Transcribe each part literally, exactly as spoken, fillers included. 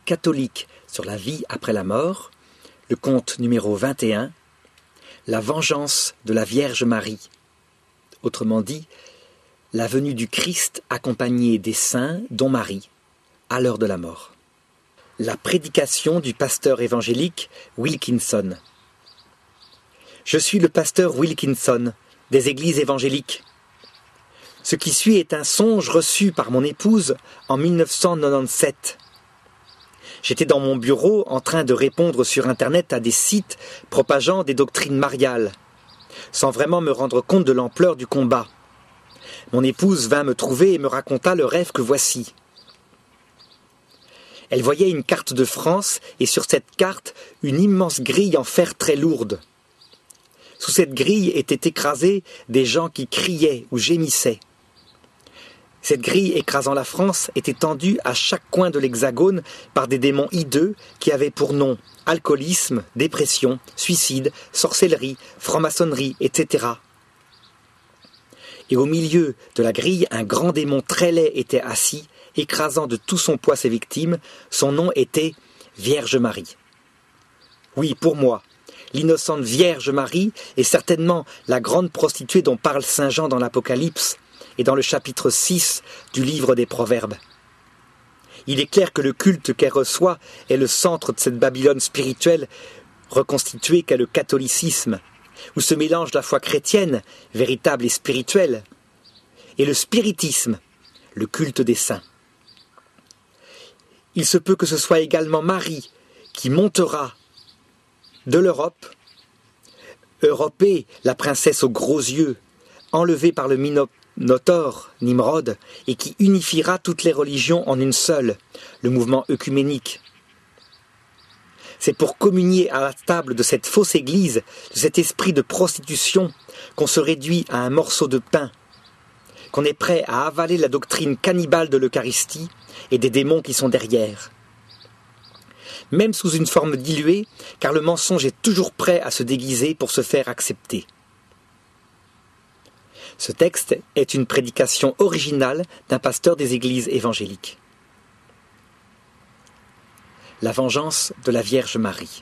catholique sur la vie après la mort, le conte numéro vingt et un, la vengeance de la Vierge Marie. Autrement dit, la venue du Christ accompagnée des saints, dont Marie, à l'heure de la mort. La prédication du pasteur évangélique Wilkinson. Je suis le pasteur Wilkinson, des églises évangéliques. Ce qui suit est un songe reçu par mon épouse en mille neuf cent quatre-vingt-dix-sept. J'étais dans mon bureau en train de répondre sur Internet à des sites propageant des doctrines mariales, sans vraiment me rendre compte de l'ampleur du combat. Mon épouse vint me trouver et me raconta le rêve que voici. Elle voyait une carte de France et sur cette carte, une immense grille en fer très lourde. Sous cette grille étaient écrasés des gens qui criaient ou gémissaient. Cette grille écrasant la France était tendue à chaque coin de l'hexagone par des démons hideux qui avaient pour nom alcoolisme, dépression, suicide, sorcellerie, franc-maçonnerie, et cetera. Et au milieu de la grille, un grand démon très laid était assis, écrasant de tout son poids ses victimes. Son nom était Vierge Marie. Oui, pour moi, l'innocente Vierge Marie est certainement la grande prostituée dont parle saint Jean dans l'Apocalypse et dans le chapitre six du livre des Proverbes. Il est clair que le culte qu'elle reçoit est le centre de cette Babylone spirituelle reconstituée qu'est le catholicisme, où se mélange la foi chrétienne, véritable et spirituelle, et le spiritisme, le culte des saints. Il se peut que ce soit également Marie qui montera de l'Europe, Europée, la princesse aux gros yeux, enlevée par le Minotaure, Nimrod, et qui unifiera toutes les religions en une seule, le mouvement œcuménique. C'est pour communier à la table de cette fausse église, de cet esprit de prostitution, qu'on se réduit à un morceau de pain, qu'on est prêt à avaler la doctrine cannibale de l'Eucharistie et des démons qui sont derrière. Même sous une forme diluée, car le mensonge est toujours prêt à se déguiser pour se faire accepter. Ce texte est une prédication originale d'un pasteur des églises évangéliques. La vengeance de la Vierge Marie.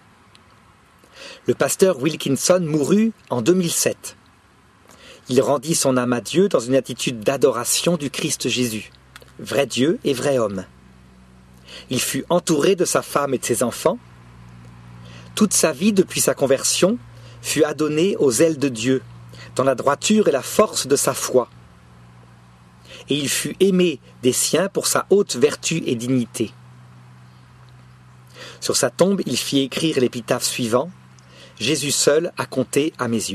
Le pasteur Wilkinson mourut en deux mille sept. Il rendit son âme à Dieu dans une attitude d'adoration du Christ Jésus, vrai Dieu et vrai homme. Il fut entouré de sa femme et de ses enfants. Toute sa vie depuis sa conversion fut adonnée aux ailes de Dieu, dans la droiture et la force de sa foi. Et il fut aimé des siens pour sa haute vertu et dignité. Sur sa tombe, il fit écrire l'épitaphe suivant « Jésus seul a compté à mes yeux ».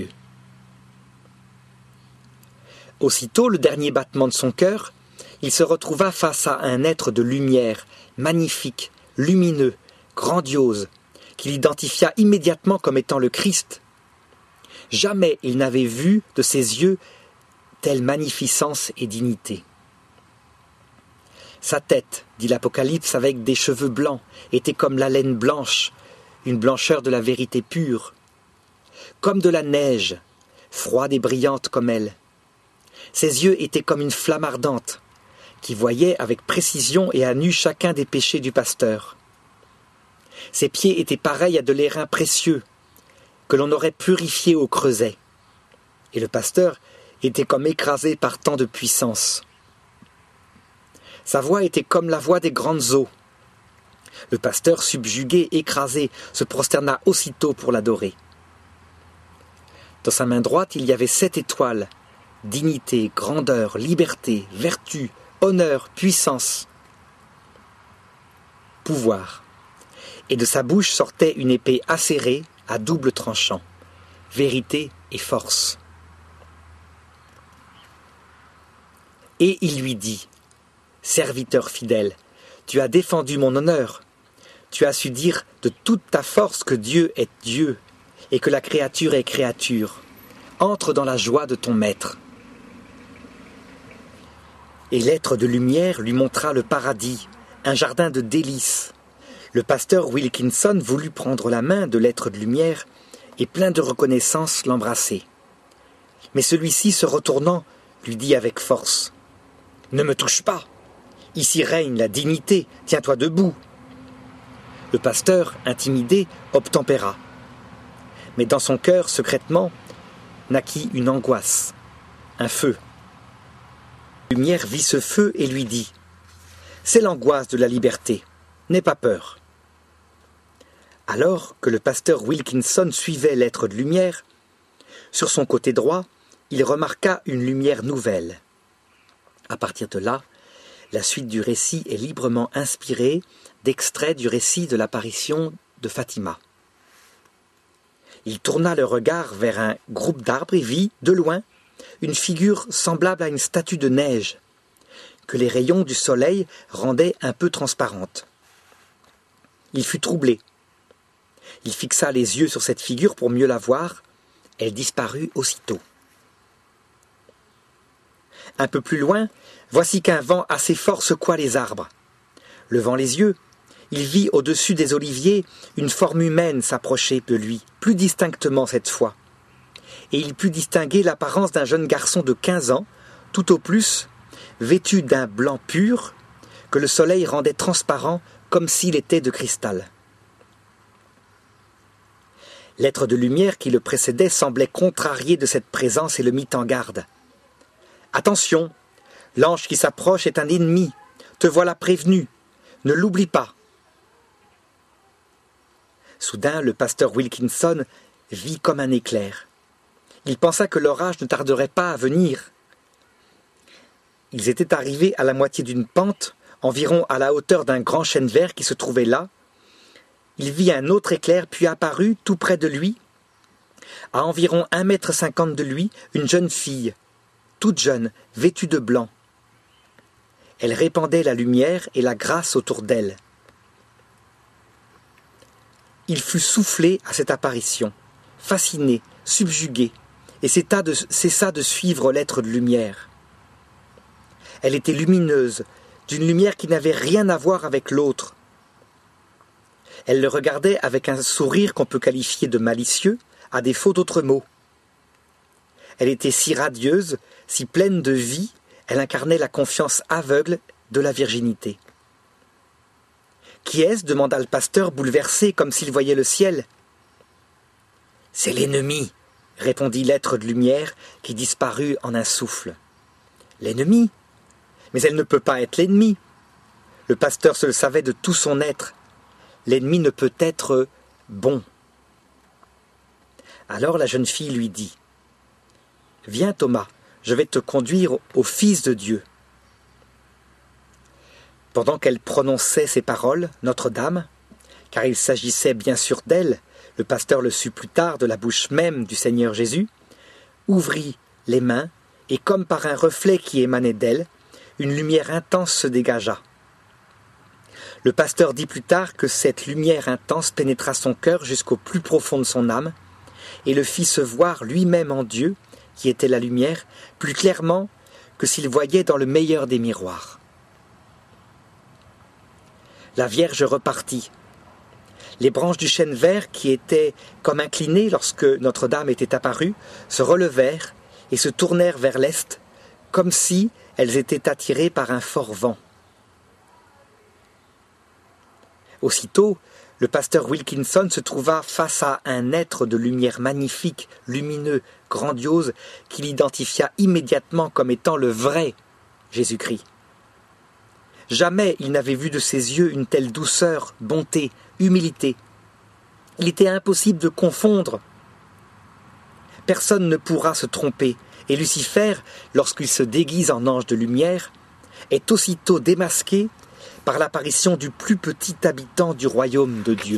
Aussitôt, le dernier battement de son cœur, il se retrouva face à un être de lumière, magnifique, lumineux, grandiose, qu'il identifia immédiatement comme étant le Christ. Jamais il n'avait vu de ses yeux telle magnificence et dignité. Sa tête, dit l'Apocalypse, avec des cheveux blancs, était comme la laine blanche, une blancheur de la vérité pure. Comme de la neige, froide et brillante comme elle. Ses yeux étaient comme une flamme ardente, qui voyait avec précision et à nu chacun des péchés du pasteur. Ses pieds étaient pareils à de l'airain précieux, que l'on aurait purifié au creuset. Et le pasteur était comme écrasé par tant de puissance. Sa voix était comme la voix des grandes eaux. Le pasteur, subjugué, écrasé, se prosterna aussitôt pour l'adorer. Dans sa main droite, il y avait sept étoiles, dignité, grandeur, liberté, vertu, honneur, puissance, pouvoir. Et de sa bouche sortait une épée acérée à double tranchant, vérité et force. Et il lui dit, « Serviteur fidèle, tu as défendu mon honneur. Tu as su dire de toute ta force que Dieu est Dieu et que la créature est créature. Entre dans la joie de ton maître. » Et l'être de lumière lui montra le paradis, un jardin de délices. Le pasteur Wilkinson voulut prendre la main de l'être de lumière et plein de reconnaissance l'embrasser. Mais celui-ci, se retournant, lui dit avec force « Ne me touche pas. Ici règne la dignité, tiens-toi debout. Le pasteur, intimidé, obtempéra. Mais dans son cœur, secrètement, naquit une angoisse, un feu. La lumière vit ce feu et lui dit « C'est l'angoisse de la liberté, n'aie pas peur. » Alors que le pasteur Wilkinson suivait l'être de lumière, sur son côté droit, il remarqua une lumière nouvelle. À partir de là, la suite du récit est librement inspirée d'extraits du récit de l'apparition de Fatima. Il tourna le regard vers un groupe d'arbres et vit, de loin, une figure semblable à une statue de neige, que les rayons du soleil rendaient un peu transparente. Il fut troublé. Il fixa les yeux sur cette figure pour mieux la voir. Elle disparut aussitôt. Un peu plus loin, voici qu'un vent assez fort secoua les arbres. Levant les yeux, il vit au-dessus des oliviers une forme humaine s'approcher de lui, plus distinctement cette fois. Et il put distinguer l'apparence d'un jeune garçon de quinze ans, tout au plus, vêtu d'un blanc pur, que le soleil rendait transparent comme s'il était de cristal. L'être de lumière qui le précédait semblait contrarié de cette présence et le mit en garde. « Attention, l'ange qui s'approche est un ennemi, te voilà prévenu, ne l'oublie pas. » Soudain, le pasteur Wilkinson vit comme un éclair. Il pensa que l'orage ne tarderait pas à venir. Ils étaient arrivés à la moitié d'une pente, environ à la hauteur d'un grand chêne vert qui se trouvait là. Il vit un autre éclair, puis apparut tout près de lui, à environ un mètre cinquante de lui, une jeune fille, toute jeune, vêtue de blanc. Elle répandait la lumière et la grâce autour d'elle. Il fut soufflé à cette apparition, fasciné, subjugué, et cessa de, cessa de suivre l'être de lumière. Elle était lumineuse, d'une lumière qui n'avait rien à voir avec l'autre. Elle le regardait avec un sourire qu'on peut qualifier de malicieux, à défaut d'autres mots. Elle était si radieuse, si pleine de vie, elle incarnait la confiance aveugle de la virginité. « Qui est-ce » demanda le pasteur, bouleversé comme s'il voyait le ciel. « C'est l'ennemi » répondit l'être de lumière qui disparut en un souffle. « L'ennemi ? Mais elle ne peut pas être l'ennemi. » Le pasteur se le savait de tout son être. L'ennemi ne peut être bon. Alors la jeune fille lui dit « Viens Thomas, je vais te conduire au Fils de Dieu. » Pendant qu'elle prononçait ces paroles, Notre-Dame, car il s'agissait bien sûr d'elle, le pasteur le sut plus tard de la bouche même du Seigneur Jésus, ouvrit les mains et comme par un reflet qui émanait d'elle, une lumière intense se dégagea. Le pasteur dit plus tard que cette lumière intense pénétra son cœur jusqu'au plus profond de son âme et le fit se voir lui-même en Dieu, qui était la lumière, plus clairement que s'il voyait dans le meilleur des miroirs. La Vierge repartit. Les branches du chêne vert, qui étaient comme inclinées lorsque Notre-Dame était apparue, se relevèrent et se tournèrent vers l'est, comme si elles étaient attirées par un fort vent. Aussitôt, le pasteur Wilkinson se trouva face à un être de lumière magnifique, lumineux, grandiose, qu'il identifia immédiatement comme étant le vrai Jésus-Christ. Jamais il n'avait vu de ses yeux une telle douceur, bonté, humilité. Il était impossible de confondre. Personne ne pourra se tromper, et Lucifer, lorsqu'il se déguise en ange de lumière, est aussitôt démasqué par l'apparition du plus petit habitant du royaume de Dieu.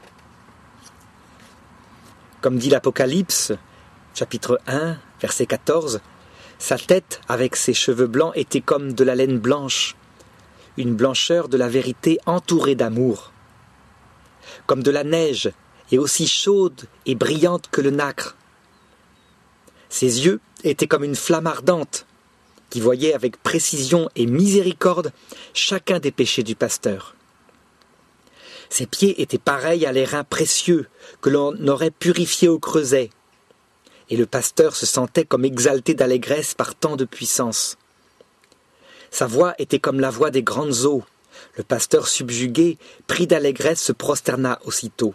Comme dit l'Apocalypse, chapitre un, verset quatorze, sa tête, avec ses cheveux blancs, était comme de la laine blanche, une blancheur de la vérité entourée d'amour, comme de la neige, et aussi chaude et brillante que le nacre. Ses yeux étaient comme une flamme ardente, qui voyait avec précision et miséricorde chacun des péchés du pasteur. Ses pieds étaient pareils à l'airain précieux que l'on aurait purifié au creuset, et le pasteur se sentait comme exalté d'allégresse par tant de puissance. Sa voix était comme la voix des grandes eaux, Le pasteur subjugué, pris d'allégresse, se prosterna aussitôt.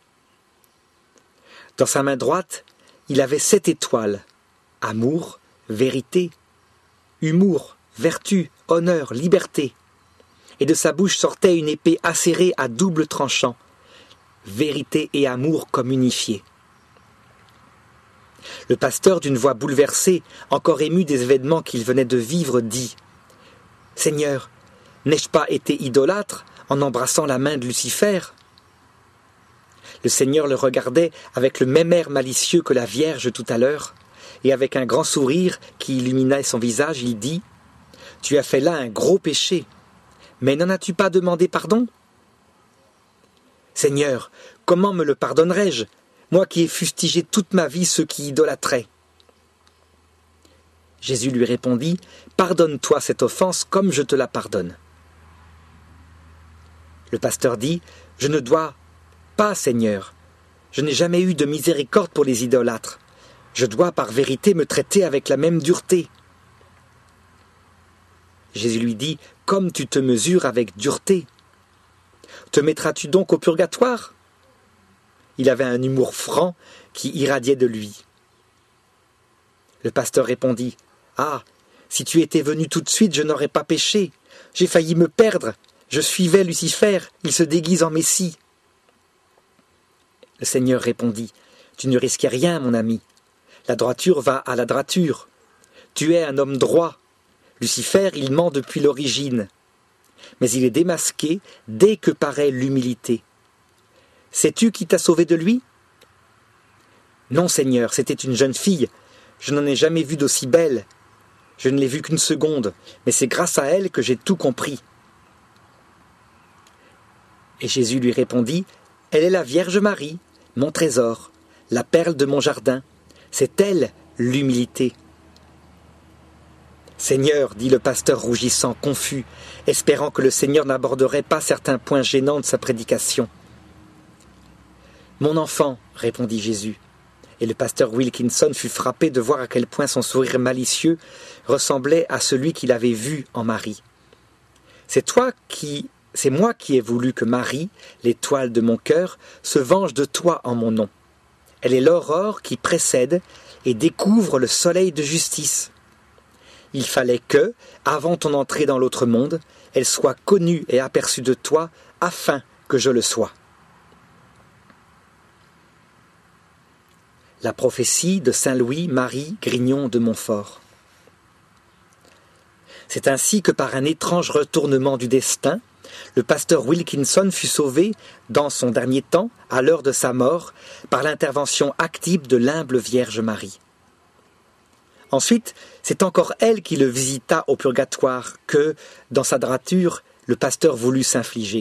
Dans sa main droite, il avait sept étoiles. Amour, vérité, humour, vertu, honneur, liberté. Et de sa bouche sortait une épée acérée à double tranchant. Vérité et amour communifiés. Le pasteur, d'une voix bouleversée, encore ému des événements qu'il venait de vivre, dit « Seigneur, n'ai-je pas été idolâtre en embrassant la main de Lucifer ?» Le Seigneur le regardait avec le même air malicieux que la Vierge tout à l'heure, et avec un grand sourire qui illuminait son visage, il dit « Tu as fait là un gros péché, mais n'en as-tu pas demandé pardon ?»« Seigneur, comment me le pardonnerai-je, moi qui ai fustigé toute ma vie ceux qui idolâtraient ?» Jésus lui répondit « Pardonne-toi cette offense comme je te la pardonne. » Le pasteur dit « Je ne dois pas, Seigneur. Je n'ai jamais eu de miséricorde pour les idolâtres. Je dois par vérité me traiter avec la même dureté. » Jésus lui dit « Comme tu te mesures avec dureté. Te mettras-tu donc au purgatoire ?» Il avait un humour franc qui irradiait de lui. Le pasteur répondit « Ah, si tu étais venu tout de suite, je n'aurais pas péché. J'ai failli me perdre. Je suivais Lucifer, il se déguise en Messie. » Le Seigneur répondit « Tu ne risquais rien, mon ami. La droiture va à la droiture. Tu es un homme droit. Lucifer, il ment depuis l'origine. Mais il est démasqué dès que paraît l'humilité. Sais-tu qui t'a sauvé de lui ? » ?»« Non, Seigneur, c'était une jeune fille. Je n'en ai jamais vu d'aussi belle. Je ne l'ai vue qu'une seconde, mais c'est grâce à elle que j'ai tout compris. » Et Jésus lui répondit « Elle est la Vierge Marie, mon trésor, la perle de mon jardin. C'est elle, l'humilité. » « Seigneur, dit le pasteur rougissant, confus, espérant que le Seigneur n'aborderait pas certains points gênants de sa prédication. « Mon enfant, répondit Jésus, et le pasteur Wilkinson fut frappé de voir à quel point son sourire malicieux ressemblait à celui qu'il avait vu en Marie. « C'est toi qui, c'est moi qui ai voulu que Marie, l'étoile de mon cœur, se venge de toi en mon nom. Elle est l'aurore qui précède et découvre le soleil de justice. Il fallait que, avant ton entrée dans l'autre monde, elle soit connue et aperçue de toi, afin que je le sois. » La prophétie de saint Louis-Marie Grignon de Montfort. C'est ainsi que par un étrange retournement du destin, le pasteur Wilkinson fut sauvé, dans son dernier temps, à l'heure de sa mort, par l'intervention active de l'humble Vierge Marie. Ensuite, c'est encore elle qui le visita au purgatoire que, dans sa droiture, le pasteur voulut s'infliger.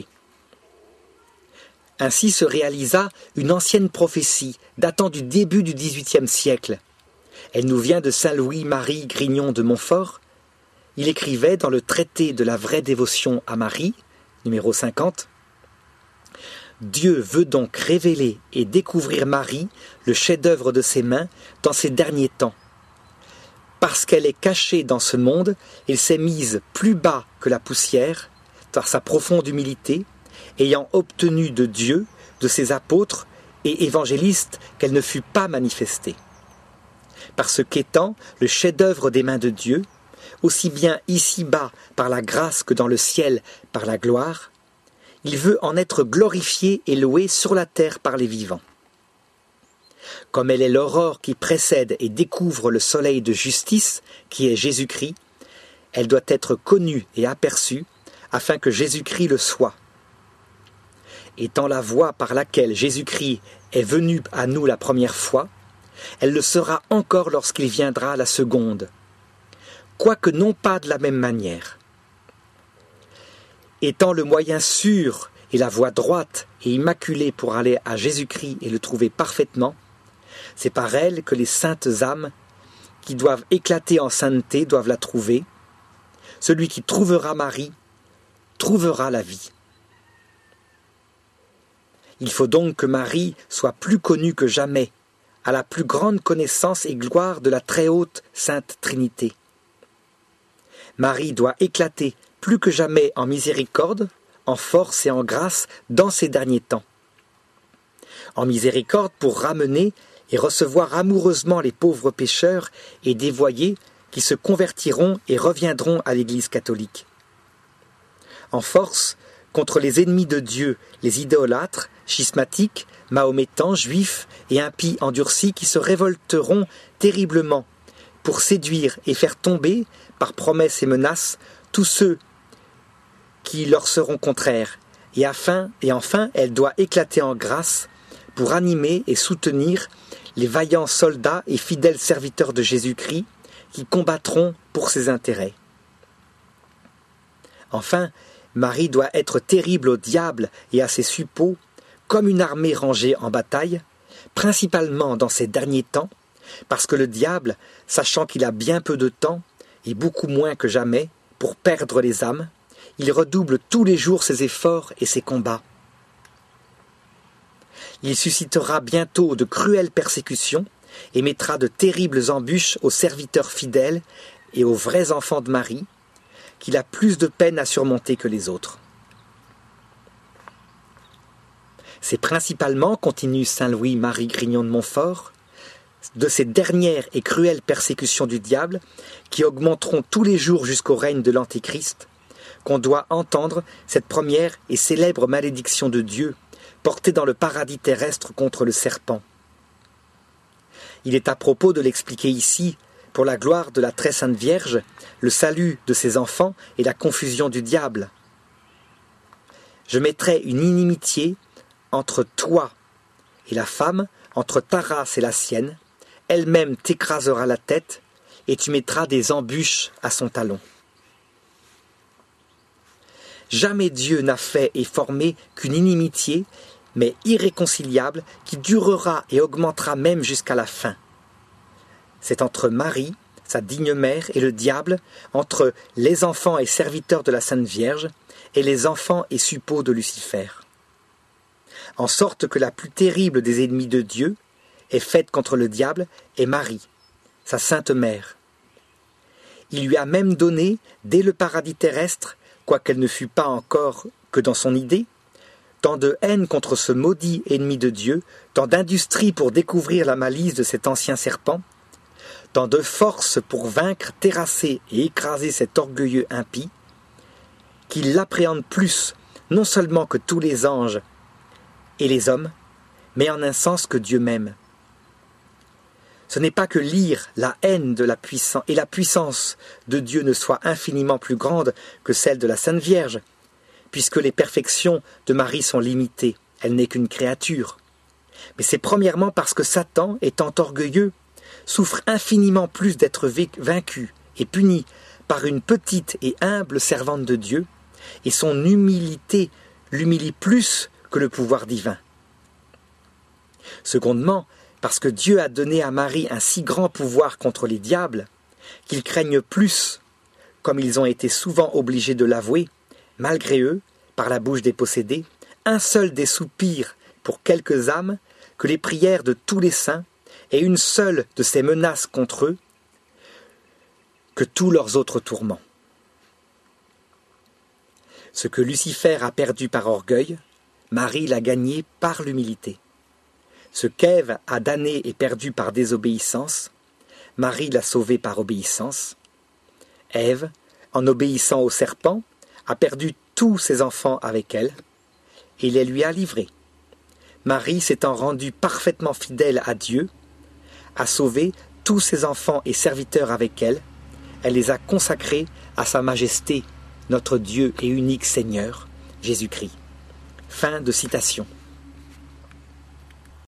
Ainsi se réalisa une ancienne prophétie datant du début du dix-huitième siècle. Elle nous vient de saint Louis-Marie Grignon de Montfort. Il écrivait dans le traité de la vraie dévotion à Marie, numéro cinquante, « Dieu veut donc révéler et découvrir Marie, le chef-d'œuvre de ses mains, dans ces derniers temps. Parce qu'elle est cachée dans ce monde, elle s'est mise plus bas que la poussière, par sa profonde humilité, ayant obtenu de Dieu, de ses apôtres et évangélistes, qu'elle ne fut pas manifestée. Parce qu'étant le chef-d'œuvre des mains de Dieu, aussi bien ici-bas par la grâce que dans le ciel par la gloire, il veut en être glorifié et loué sur la terre par les vivants. Comme elle est l'aurore qui précède et découvre le soleil de justice, qui est Jésus-Christ, elle doit être connue et aperçue, afin que Jésus-Christ le soit. Étant la voie par laquelle Jésus-Christ est venu à nous la première fois, elle le sera encore lorsqu'il viendra la seconde, quoique non pas de la même manière. Étant le moyen sûr et la voie droite et immaculée pour aller à Jésus-Christ et le trouver parfaitement, c'est par elle que les saintes âmes, qui doivent éclater en sainteté, doivent la trouver. Celui qui trouvera Marie, trouvera la vie. Il faut donc que Marie soit plus connue que jamais, à la plus grande connaissance et gloire de la très haute Sainte Trinité. Marie doit éclater plus que jamais en miséricorde, en force et en grâce dans ces derniers temps. En miséricorde pour ramener et recevoir amoureusement les pauvres pécheurs et dévoyés qui se convertiront et reviendront à l'Église catholique. En force contre les ennemis de Dieu, les idolâtres, schismatiques, mahométans, juifs et impies endurcis qui se révolteront terriblement pour séduire et faire tomber, par promesses et menaces, tous ceux qui leur seront contraires. Et, afin, et enfin, elle doit éclater en grâce pour animer et soutenir les vaillants soldats et fidèles serviteurs de Jésus-Christ qui combattront pour ses intérêts. Enfin, Marie doit être terrible au diable et à ses suppôts, comme une armée rangée en bataille, principalement dans ces derniers temps, parce que le diable, sachant qu'il a bien peu de temps, et beaucoup moins que jamais, pour perdre les âmes, il redouble tous les jours ses efforts et ses combats. Il suscitera bientôt de cruelles persécutions et mettra de terribles embûches aux serviteurs fidèles et aux vrais enfants de Marie, qu'il a plus de peine à surmonter que les autres. C'est principalement, continue saint Louis-Marie Grignon de Montfort, de ces dernières et cruelles persécutions du diable, qui augmenteront tous les jours jusqu'au règne de l'Antéchrist, qu'on doit entendre cette première et célèbre malédiction de Dieu, portée dans le paradis terrestre contre le serpent. Il est à propos de l'expliquer ici, pour la gloire de la très sainte Vierge, le salut de ses enfants et la confusion du diable. Je mettrai une inimitié entre toi et la femme, entre ta race et la sienne, elle-même t'écrasera la tête, et tu mettras des embûches à son talon. Jamais Dieu n'a fait et formé qu'une inimitié, mais irréconciliable, qui durera et augmentera même jusqu'à la fin. C'est entre Marie, sa digne mère, et le diable, entre les enfants et serviteurs de la Sainte Vierge, et les enfants et suppôts de Lucifer. En sorte que la plus terrible des ennemis de Dieu est faite contre le diable est Marie, sa sainte mère. Il lui a même donné, dès le paradis terrestre, quoiqu'elle ne fût pas encore que dans son idée, tant de haine contre ce maudit ennemi de Dieu, tant d'industrie pour découvrir la malice de cet ancien serpent, tant de force pour vaincre, terrasser et écraser cet orgueilleux impie, qu'il l'appréhende plus, non seulement que tous les anges et les hommes, mais en un sens que Dieu même. Ce n'est pas que l'ire, la haine de la puissance et la puissance de Dieu ne soient infiniment plus grandes que celles de la Sainte Vierge, puisque les perfections de Marie sont limitées, elle n'est qu'une créature. Mais c'est premièrement parce que Satan, étant orgueilleux, souffre infiniment plus d'être vaincu et puni par une petite et humble servante de Dieu, et son humilité l'humilie plus que le pouvoir divin. Secondement, parce que Dieu a donné à Marie un si grand pouvoir contre les diables, qu'ils craignent plus, comme ils ont été souvent obligés de l'avouer, malgré eux, par la bouche des possédés, un seul des soupirs pour quelques âmes, que les prières de tous les saints, et une seule de ces menaces contre eux, que tous leurs autres tourments. Ce que Lucifer a perdu par orgueil, Marie l'a gagné par l'humilité. Ce qu'Ève a damné et perdu par désobéissance, Marie l'a sauvé par obéissance. Ève, en obéissant au serpent, a perdu tous ses enfants avec elle, et les lui a livrés. Marie, s'étant rendue parfaitement fidèle à Dieu, a sauvé tous ses enfants et serviteurs avec elle, elle les a consacrés à sa majesté, notre Dieu et unique Seigneur, Jésus-Christ. Fin de citation.